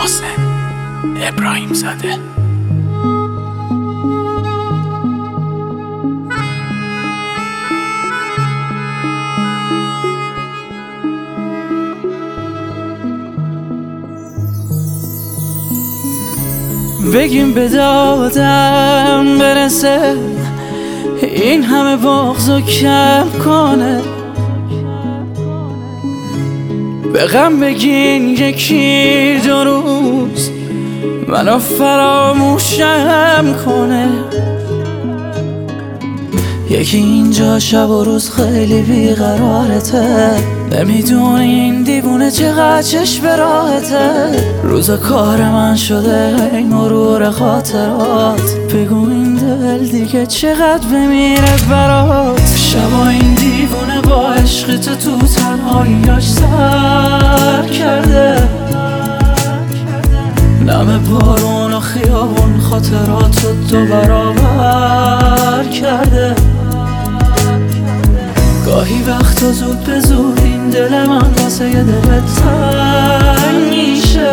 محسن ابراهیم زاده. بگیم به دادم برسه، این همه بغضو کم کنه. به غم بگین یکی دو روز منو فراموشم کنه. یکی اینجا شب و روز خیلی بیقرارته، نمیدونی این دیوونه چقدر چشم به راحته. روز کار من شده ای مرور خاطرات، بگو این دل دیگه چقدر بمیره برات. شبا این دیوونه با عشق تو تنهاییاش سر کرده، نم بارون و خیابون خاطراتو دو برابر کرده. گاهی وقتا زود به زود این دل من واسه یه دل تنگ میشه.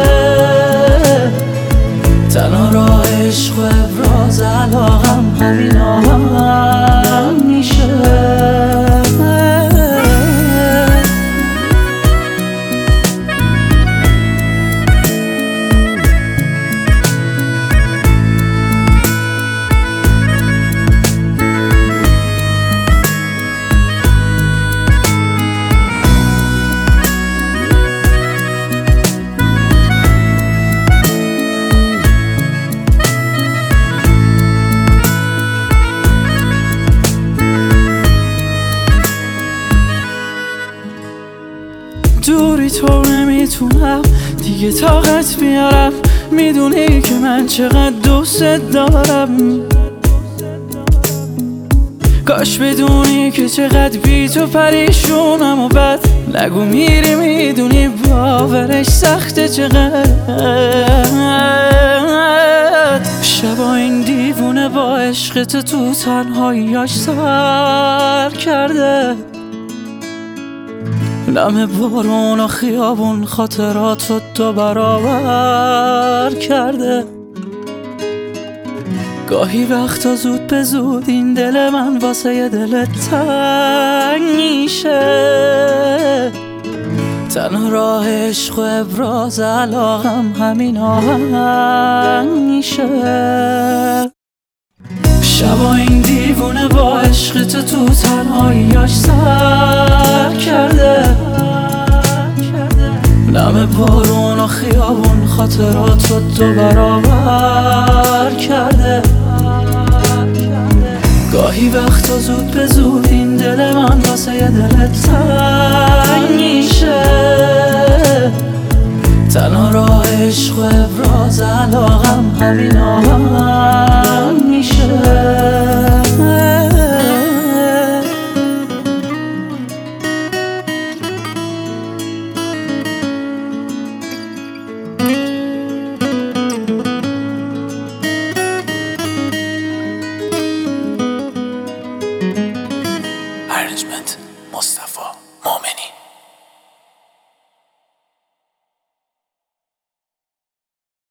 تنها راه عشق و ابراز علاقم همین آهنگ میشه. دوری تو نمیتونم دیگه طاقت بیارم، میدونی که من چقدر دوست دارم. کاش بدونی که چقدر بی تو پریشونم و بد نگو میری، میدونی باورش سخته چقدر. شبا این دیوونه با عشق تو تنهاییاش سر کرده، نم بارون و خیابون خاطراتو دو برابر کرده. گاهی وقتا زود به زود این دل من واسه یه دل تنگ میشه. تنها راه عشق و ابراز علاقم همین آهنگ میشه. شبا این دیوونه با عشق تو تنهاییاش سر کرده، نم بارون و خیابون خاطراتو دو برابر کرده. گاهی وقتا زود به زود این دل من واسه یه دل تنگ میشه. تنها راه عشق و ابراز علاقم همین آهنگ میشه.